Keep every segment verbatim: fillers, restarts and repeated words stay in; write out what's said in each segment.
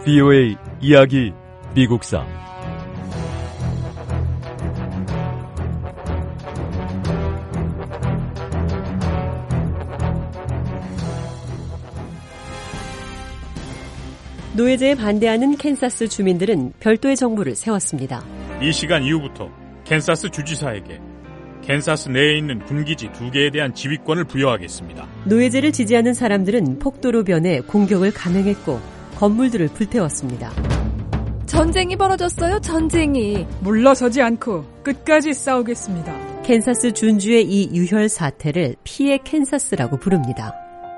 비오에이 이야기 미국사 노예제에 반대하는 캔사스 주민들은 별도의 정부를 세웠습니다. 이 시간 이후부터 캔사스 주지사에게 캔사스 내에 있는 군기지 두 개에 대한 지휘권을 부여하겠습니다. 노예제를 지지하는 사람들은 폭도로 변해 공격을 감행했고 건물들을 불태웠습니다. 전쟁이 벌어졌어요, 전쟁이. 물러서지 않고 끝까지 싸우겠습니다. 캔사스 준주의 이 유혈 사태를 피해 캔사스라고 부릅니다.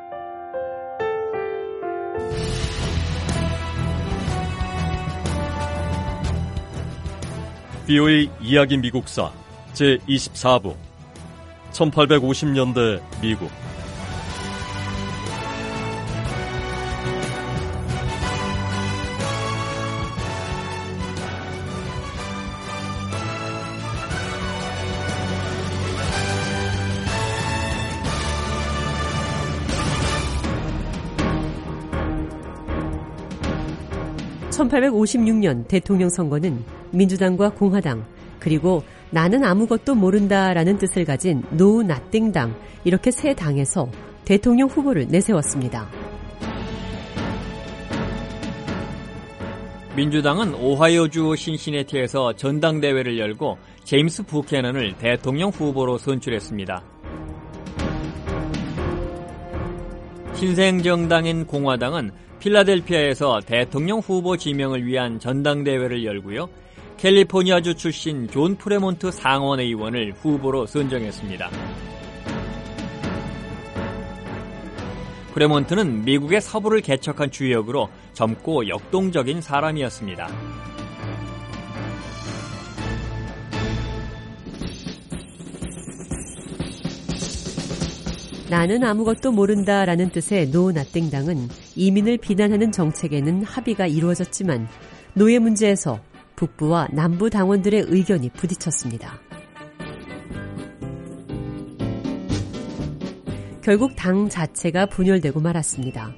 비오에이 이야기 미국사 제이십사 부 천팔백오십 년대 미국. 천팔백오십육 년 대통령 선거는 민주당과 공화당 그리고 나는 아무것도 모른다라는 뜻을 가진 노 나띵당 이렇게 세 당에서 대통령 후보를 내세웠습니다. 민주당은 오하이오주 신시내티에서 전당대회를 열고 제임스 부캐넌을 대통령 후보로 선출했습니다. 신생정당인 공화당은 필라델피아에서 대통령 후보 지명을 위한 전당대회를 열고요. 캘리포니아주 출신 존 프레몬트 상원의원을 후보로 선정했습니다. 프레몬트는 미국의 서부를 개척한 주역으로 젊고 역동적인 사람이었습니다. 나는 아무것도 모른다라는 뜻의 노 나띵당은 이민을 비난하는 정책에는 합의가 이루어졌지만 노예 문제에서 북부와 남부 당원들의 의견이 부딪혔습니다. 결국 당 자체가 분열되고 말았습니다.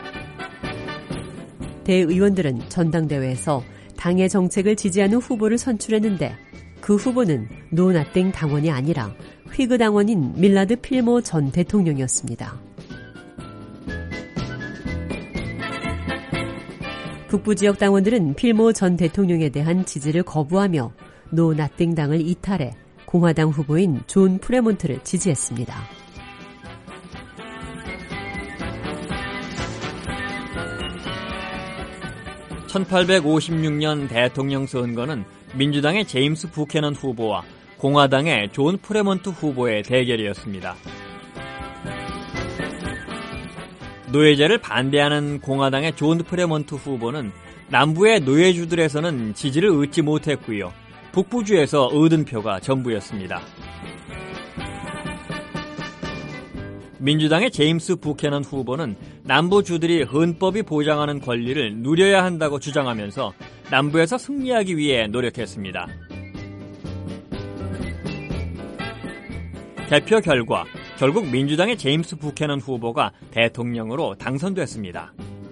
대의원들은 전당대회에서 당의 정책을 지지하는 후보를 선출했는데 그 후보는 노 나띵 당원이 아니라 휘그 당원인 밀라드 필모 전 대통령이었습니다. 북부 지역 당원들은 필모 전 대통령에 대한 지지를 거부하며 노 나띵 당을 이탈해 공화당 후보인 존 프레몬트를 지지했습니다. 천팔백오십육 년 대통령 선거는 민주당의 제임스 부캐넌 후보와 공화당의 존 프레몬트 후보의 대결이었습니다. 노예제를 반대하는 공화당의 존 프레몬트 후보는 남부의 노예주들에서는 지지를 얻지 못했고요. 북부주에서 얻은 표가 전부였습니다. 민주당의 제임스 부캐넌 후보는 남부주들이 헌법이 보장하는 권리를 누려야 한다고 주장하면서 남부에서 승리하기 위해 노력했습니다. 개표 결과 결국 민주당의 제임스 부캐넌 후보가 대통령으로 당선됐습니다.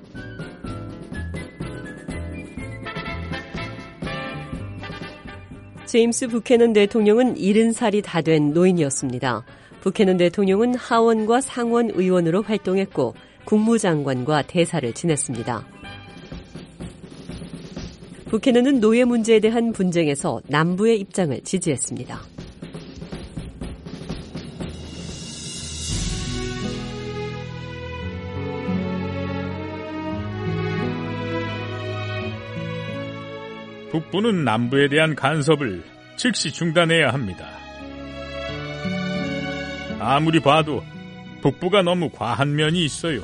제임스 부캐넌 대통령은 일흔 살이 다 된 노인이었습니다. 부캐넌 대통령은 하원과 상원 의원으로 활동했고 국무장관과 대사를 지냈습니다. 부캐넌은 노예 문제에 대한 분쟁에서 남부의 입장을 지지했습니다. 북부는 남부에 대한 간섭을 즉시 중단해야 합니다. 아무리 봐도 북부가 너무 과한 면이 있어요.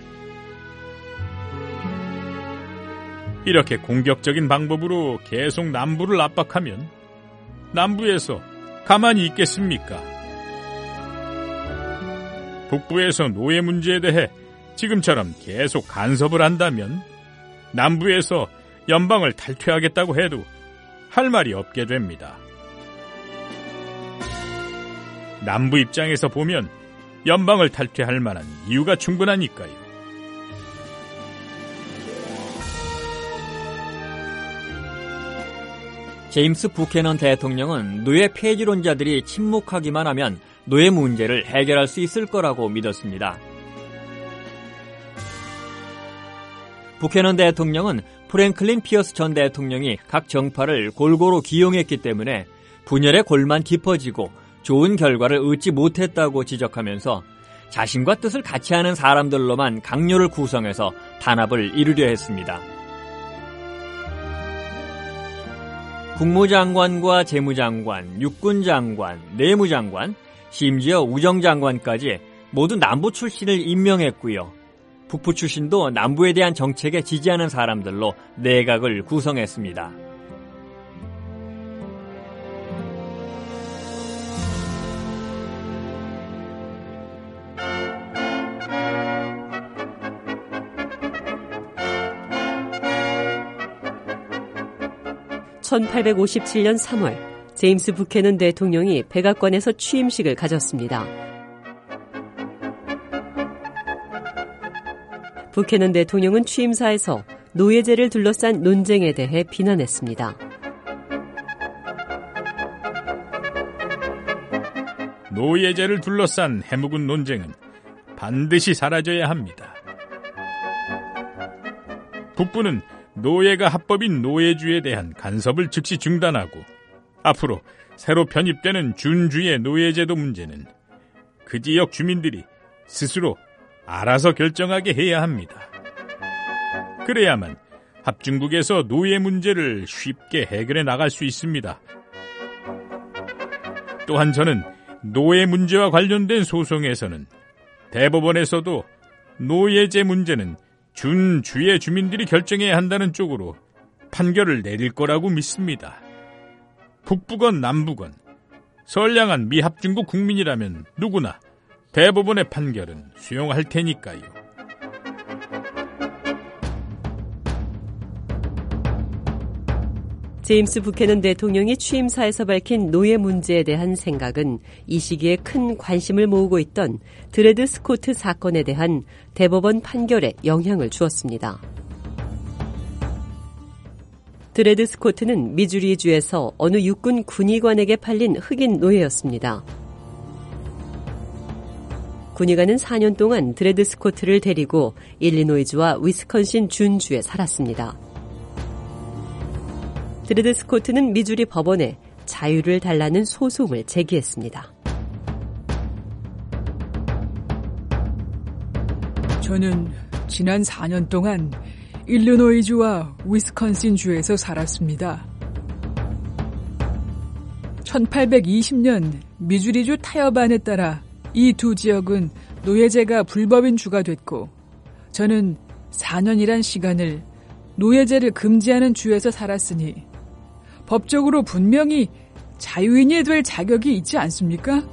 이렇게 공격적인 방법으로 계속 남부를 압박하면 남부에서 가만히 있겠습니까? 북부에서 노예 문제에 대해 지금처럼 계속 간섭을 한다면 남부에서 연방을 탈퇴하겠다고 해도 할 말이 없게 됩니다. 남부 입장에서 보면 연방을 탈퇴할 만한 이유가 충분하니까요. 제임스 부캐넌 대통령은 노예 폐지론자들이 침묵하기만 하면 노예 문제를 해결할 수 있을 거라고 믿었습니다. 부캐넌 대통령은 프랭클린 피어스 전 대통령이 각 정파를 골고루 기용했기 때문에 분열의 골만 깊어지고 좋은 결과를 얻지 못했다고 지적하면서 자신과 뜻을 같이 하는 사람들로만 강요를 구성해서 단합을 이루려 했습니다. 국무장관과 재무장관, 육군장관, 내무장관, 심지어 우정장관까지 모두 남부 출신을 임명했고요. 북부 출신도 남부에 대한 정책에 지지하는 사람들로 내각을 구성했습니다. 천팔백오십칠 년 삼월 제임스 부캐넌 대통령이 백악관에서 취임식을 가졌습니다. 부캐넌 대통령은 취임사에서 노예제를 둘러싼 논쟁에 대해 비난했습니다. 노예제를 둘러싼 해묵은 논쟁은 반드시 사라져야 합니다. 북부는 노예가 합법인 노예주에 대한 간섭을 즉시 중단하고 앞으로 새로 편입되는 준주의 노예제도 문제는 그 지역 주민들이 스스로 알아서 결정하게 해야 합니다. 그래야만 합중국에서 노예 문제를 쉽게 해결해 나갈 수 있습니다. 또한 저는 노예 문제와 관련된 소송에서는 대법원에서도 노예제 문제는 준주의 주민들이 결정해야 한다는 쪽으로 판결을 내릴 거라고 믿습니다. 북부건 남부건 선량한 미합중국 국민이라면 누구나 대법원의 판결은 수용할 테니까요. 제임스 부캐넌 대통령이 취임사에서 밝힌 노예 문제에 대한 생각은 이 시기에 큰 관심을 모으고 있던 드레드 스코트 사건에 대한 대법원 판결에 영향을 주었습니다. 드레드 스코트는 미주리주에서 어느 육군 군의관에게 팔린 흑인 노예였습니다. 군의관은 사 년 동안 드레드 스코트를 데리고 일리노이주와 위스콘신 준주에 살았습니다. 드레드 스코트는 미주리 법원에 자유를 달라는 소송을 제기했습니다. 저는 지난 사 년 동안 일리노이주와 위스콘신주에서 살았습니다. 천팔백이십 년 미주리주 타협안에 따라 이 두 지역은 노예제가 불법인 주가 됐고 저는 사 년이란 시간을 노예제를 금지하는 주에서 살았으니 법적으로 분명히 자유인이 될 자격이 있지 않습니까?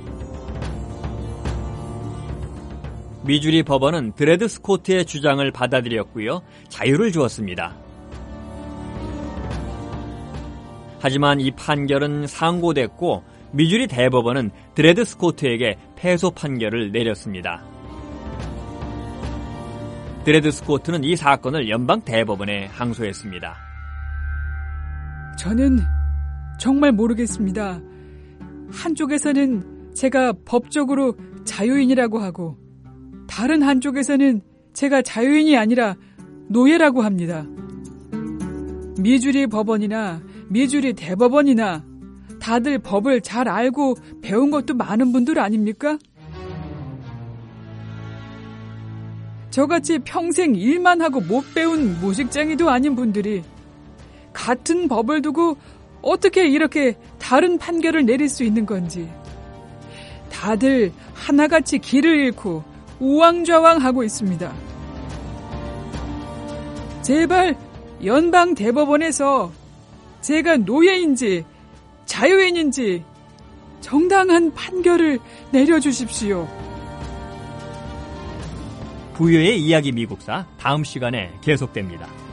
미주리 법원은 드레드 스코트의 주장을 받아들였고요. 자유를 주었습니다. 하지만 이 판결은 상고됐고 미주리 대법원은 드레드 스코트에게 패소 판결을 내렸습니다. 드레드 스코트는 이 사건을 연방 대법원에 항소했습니다. 저는 정말 모르겠습니다. 한쪽에서는 제가 법적으로 자유인이라고 하고 다른 한쪽에서는 제가 자유인이 아니라 노예라고 합니다. 미주리 법원이나 미주리 대법원이나 다들 법을 잘 알고 배운 것도 많은 분들 아닙니까? 저같이 평생 일만 하고 못 배운 무식쟁이도 아닌 분들이 같은 법을 두고 어떻게 이렇게 다른 판결을 내릴 수 있는 건지 다들 하나같이 길을 잃고 우왕좌왕하고 있습니다. 제발 연방 대법원에서 제가 노예인지 자유인인지 정당한 판결을 내려주십시오. 부유의 이야기 미국사 다음 시간에 계속됩니다.